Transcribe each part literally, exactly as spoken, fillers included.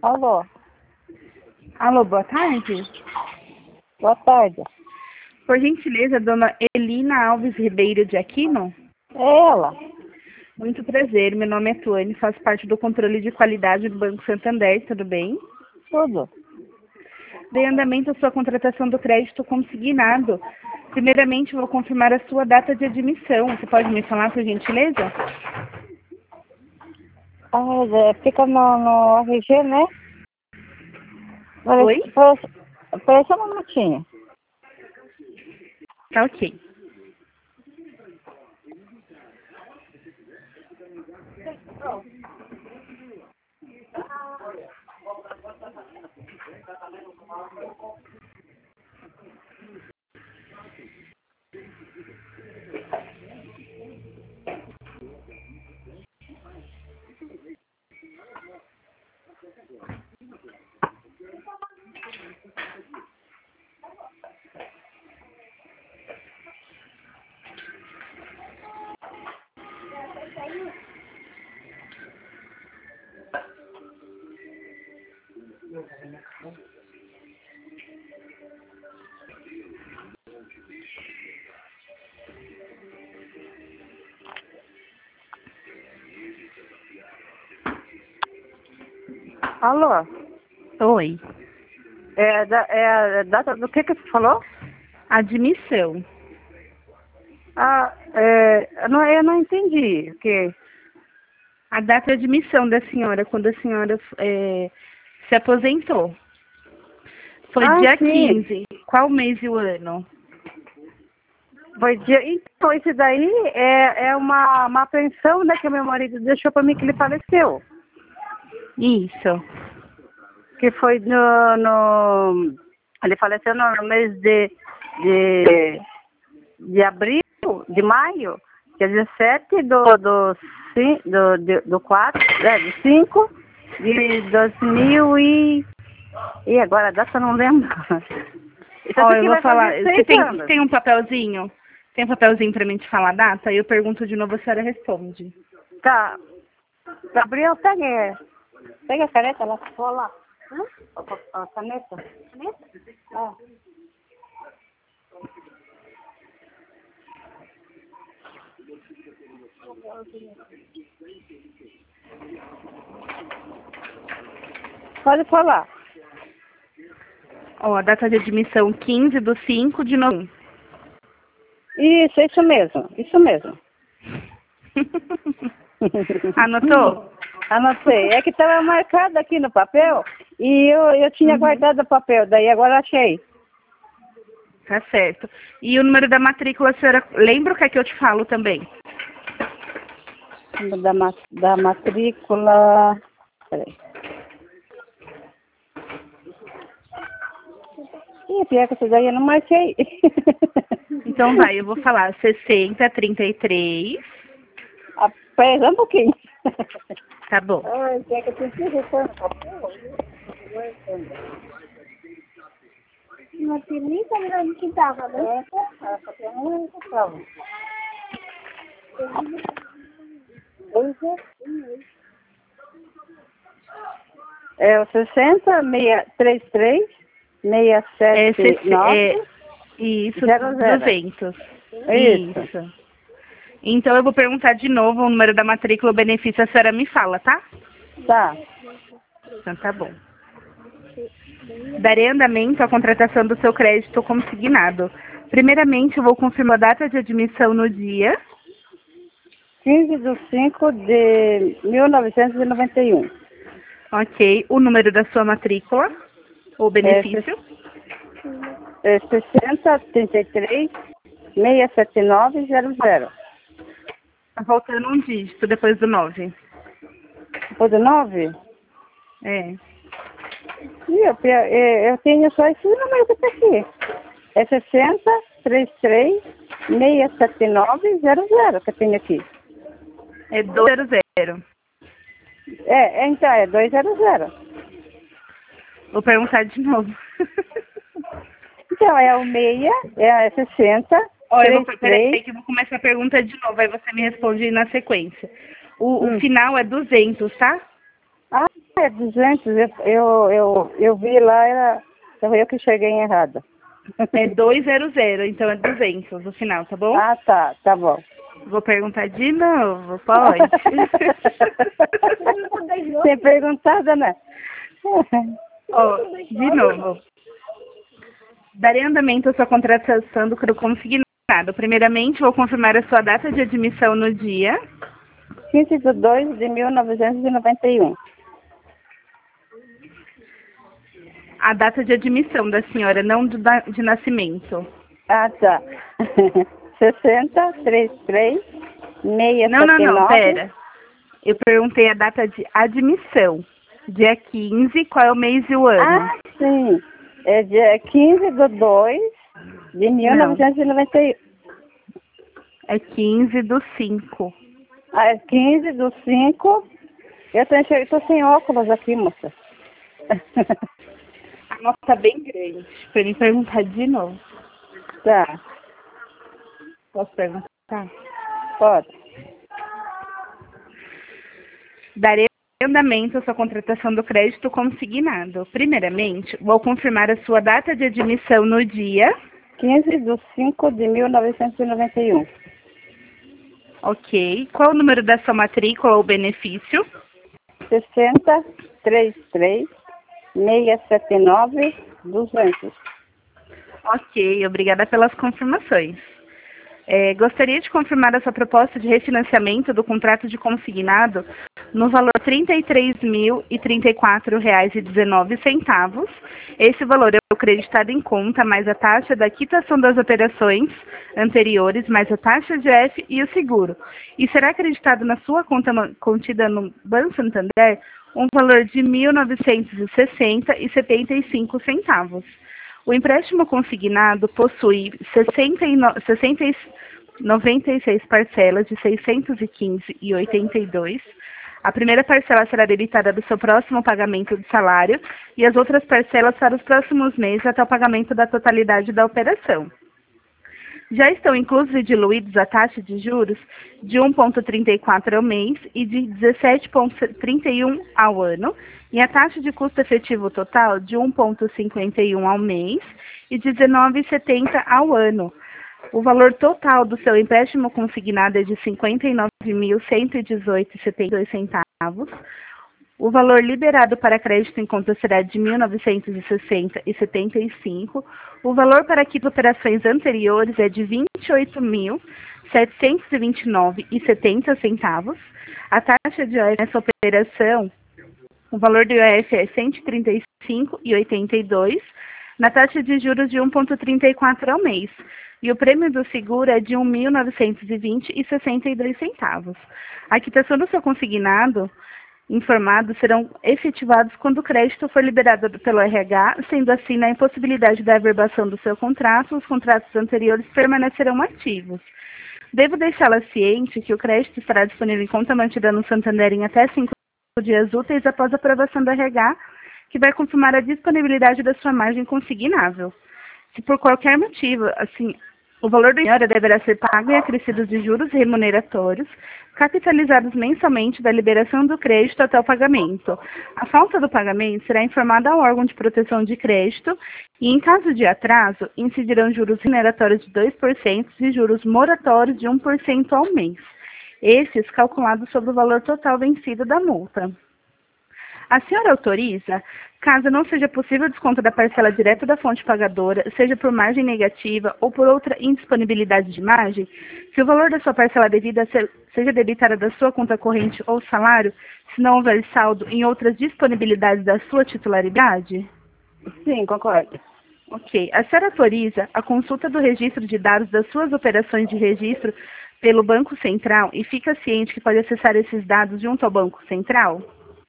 Alô, Alô, boa tarde. boa tarde. Por gentileza, dona Elina Alves Ribeiro de Aquino? É ela? Muito prazer, meu nome é Tuane, faço parte do controle de qualidade do Banco Santander, tudo bem? Tudo. Dei andamento à sua contratação do crédito consignado. Primeiramente, vou confirmar a sua data de admissão. Você pode me falar, por gentileza? Ah, é, fica no, no R G, né? Oi? Parece, parece, parece uma matinha. Tá ok. Alô, Oi. é, da, é a data do que que você falou? Admissão. Ah, é, eu não, eu não entendi. O que? A data de admissão da senhora, quando a senhora é, se aposentou. Foi Ah, dia sim. quinze. Qual mês e o ano? Foi dia, então, isso daí é, é uma, uma pensão, né, que o meu marido deixou para mim que ele faleceu. Isso. Que foi no, no ele faleceu no mês de, de, de abril, de maio, que é dezessete do, do, cin- do, de- do quatro, é, de cinco de dois mil e... E agora a data eu não lembro. Então Ó, isso eu aqui vou vai falar. fazer Você seis tem, anos. tem um papelzinho? Tem um papelzinho pra mim te falar a data? Aí eu pergunto de novo, a senhora responde. Tá. Gabriel, pega, pega a caneta lá. Vou lá. Hã? A, a caneta. Caneta? Ah. Pode falar. Ó, a data de admissão quinze do cinco de novembro. Isso, isso mesmo. Isso mesmo. Anotou? Anotei. É que estava marcado aqui no papel e eu, eu tinha Uhum. guardado o papel, daí agora achei. Tá certo. E o número da matrícula, a senhora lembra o que é que eu te falo também? Da, ma- da matrícula. Peraí. Ih, pior que isso daí eu não marquei. Então vai, eu vou falar sessenta, trinta e três. Ah, peraí, só um pouquinho. Tá bom. Ai, pior que eu tenho que retornar o papel. Não tinha nem sabia onde que tava, né? É, só tem um que tava. É o sessenta, seiscentos e trinta e três, É, seiscentos e setenta e sesse- nove, é, isso, zero zero. duzentos. Isso. Isso. Então eu vou perguntar de novo o número da matrícula, o benefício, a senhora me fala, tá? Tá. Então tá bom. Darei andamento à contratação do seu crédito consignado. Primeiramente, eu vou confirmar a data de admissão no dia. quinze de cinco de mil novecentos e noventa e um. Ok. O número da sua matrícula, ou É, benefício. é sessenta, trinta e três, seiscentos e setenta e nove, zero zero. Tá faltando um dígito depois do nove. Depois do nove? É. Ih, eu, eu, eu tenho só esse número que tá aqui. É sessenta, trinta e três, seiscentos e setenta e nove, zero zero que eu tenho aqui. É duzentos. É, é, então, é duzentos. Vou perguntar de novo. Então, é o meia, é sessenta, Ó, eu vou, trinta e peraí três. que eu vou começar a pergunta de novo, aí você me responde na sequência. O, o Hum, final é duzentos, tá? Ah, é duzentos, eu, eu, eu, eu vi lá, era, foi eu que cheguei errada. É duzentos, então é duzentos no final, tá bom? Ah, tá, tá bom. Vou perguntar de novo, pode? Sem perguntar, né? Ó, de novo. Darei andamento à sua contratação do consignado. Primeiramente, vou confirmar a sua data de admissão no dia quinze de dois de mil novecentos e noventa e um. A data de admissão da senhora, não do, da, de nascimento. Ah, tá. sessenta, trinta e três, seiscentos e setenta e nove. Não, não, não, pera. Eu perguntei a data de admissão. Dia quinze, qual é o mês e o ano? Ah, sim. É dia quinze de dois de mil novecentos e noventa e um. É quinze do cinco. Ah, é quinze do cinco. Eu tô, enxer... tô sem óculos aqui, moça. A nota tá bem grande. Pra me perguntar de novo. Tá. Posso perguntar? Pode. Darei andamento à sua contratação do crédito consignado. Primeiramente, vou confirmar a sua data de admissão no dia quinze de cinco de mil novecentos e noventa e um. Ok. Qual o número da sua matrícula ou benefício? sessenta, trinta e três, seiscentos e setenta e nove, duzentos. Ok, obrigada pelas confirmações. É, gostaria de confirmar a sua proposta de refinanciamento do contrato de consignado no valor de trinta e três mil e trinta e quatro reais e dezenove centavos. Esse valor é o creditado em conta, mais a taxa da quitação das operações anteriores, mais a taxa de F e o seguro. E será acreditado na sua conta contida no Banco Santander um valor de mil novecentos e sessenta reais e setenta e cinco centavos. O empréstimo consignado possui sessenta e nove, sessenta, noventa e seis parcelas de seiscentos e quinze reais e oitenta e dois centavos. A primeira parcela será debitada do seu próximo pagamento de salário e as outras parcelas para os próximos meses até o pagamento da totalidade da operação. Já estão inclusos e diluídos a taxa de juros de um vírgula trinta e quatro ao mês e de dezessete vírgula trinta e um ao ano, e a taxa de custo efetivo total de um vírgula cinquenta e um ao mês e dezenove vírgula setenta ao ano. O valor total do seu empréstimo consignado é de cinquenta e nove mil cento e dezoito reais e setenta e dois centavos. O valor liberado para crédito em conta será de mil novecentos e sessenta reais e setenta e cinco centavos. O valor para quito operações anteriores é de vinte e oito mil setecentos e vinte e nove reais e setenta centavos. A taxa de O F nessa operação, o valor do I O F é cento e trinta e cinco reais e oitenta e dois centavos, na taxa de juros de um vírgula trinta e quatro ao mês. E o prêmio do seguro é de mil novecentos e vinte reais e sessenta e dois centavos. A quitação do seu consignado informados serão efetivados quando o crédito for liberado pelo R H, sendo assim, na impossibilidade da averbação do seu contrato, os contratos anteriores permanecerão ativos. Devo deixá-la ciente que o crédito estará disponível em conta mantida no Santander em até cinco dias úteis após a aprovação do R H, que vai confirmar a disponibilidade da sua margem consignável. Se por qualquer motivo, assim, o valor do senhora deverá ser pago em acrescidos de juros remuneratórios, capitalizados mensalmente da liberação do crédito até o pagamento. A falta do pagamento será informada ao órgão de proteção de crédito e, em caso de atraso, incidirão juros remuneratórios de dois por cento e juros moratórios de um por cento ao mês, esses calculados sobre o valor total vencido da multa. A senhora autoriza, caso não seja possível o desconto da parcela direta da fonte pagadora, seja por margem negativa ou por outra indisponibilidade de margem, se o valor da sua parcela devida seja debitada da sua conta corrente ou salário, se não houver saldo em outras disponibilidades da sua titularidade? Sim, concordo. Ok. A senhora autoriza a consulta do registro de dados das suas operações de registro pelo Banco Central e fica ciente que pode acessar esses dados junto ao Banco Central?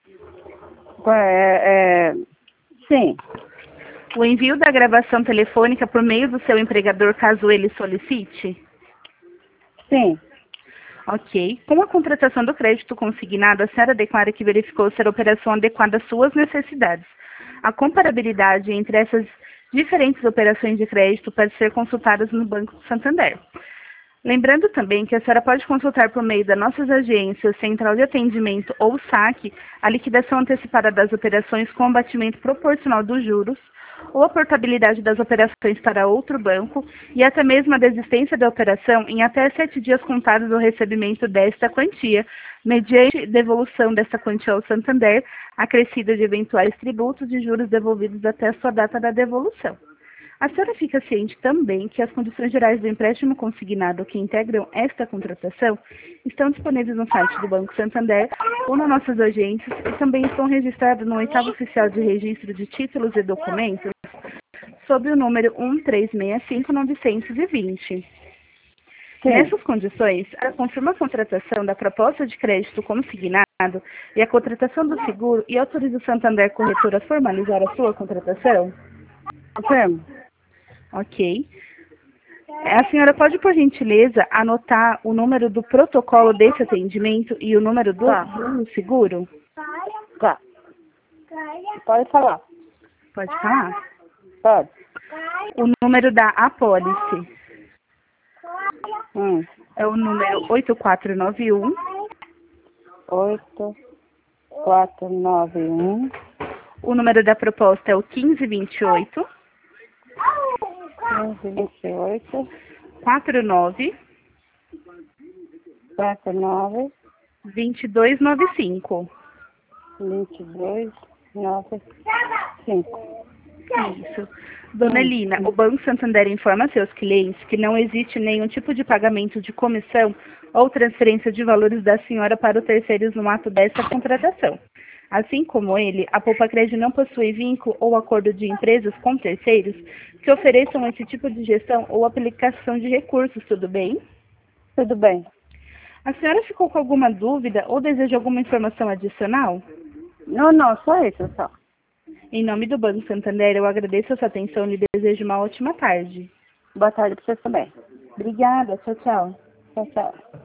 É, é, sim. O envio da gravação telefônica por meio do seu empregador, caso ele solicite? Sim. Ok. Com a contratação do crédito consignado, a senhora declara que verificou ser a operação adequada às suas necessidades. A comparabilidade entre essas diferentes operações de crédito pode ser consultada no Banco do Santander. Lembrando também que a senhora pode consultar por meio das nossas agências, central de atendimento ou saque, a liquidação antecipada das operações com abatimento proporcional dos juros, ou a portabilidade das operações para outro banco, e até mesmo a desistência da operação em até sete dias contados do recebimento desta quantia, mediante devolução desta quantia ao Santander, acrescida de eventuais tributos e juros devolvidos até a sua data da devolução. A senhora fica ciente também que as condições gerais do empréstimo consignado que integram esta contratação estão disponíveis no site do Banco Santander ou nas nossas agências e também estão registradas no oitavo oficial de registro de títulos e documentos sob o número um três seis cinco nove dois zero. Sim. Nessas condições, ela confirma a contratação da proposta de crédito consignado e a contratação do seguro e autoriza o Santander Corretora a formalizar a sua contratação? Confirmo. Ok. A senhora pode, por gentileza, anotar o número do protocolo desse atendimento e o número do, Tá. do seguro? Tá. Pode falar. Pode falar? Pode. O número da apólice Hum. é o número oito quatro nove um. Oito, quatro, nove, um. O número da proposta é o quinze vinte e oito. quinze, vinte e oito. quarenta e nove, Quatro, nove, vinte e dois noventa e cinco. vinte e dois, nove, cinco. Isso. Dona Lina, o Banco Santander informa a seus clientes que não existe nenhum tipo de pagamento de comissão ou transferência de valores da senhora para os terceiros no ato desta contratação. Assim como ele, a Poupa-Crédito não possui vínculo ou acordo de empresas com terceiros que ofereçam esse tipo de gestão ou aplicação de recursos, tudo bem? Tudo bem. A senhora ficou com alguma dúvida ou deseja alguma informação adicional? Não, não, só isso, só. Em nome do Banco Santander, eu agradeço a sua atenção e lhe desejo uma ótima tarde. Boa tarde para você também. Obrigada, tchau, tchau. Tchau, tchau.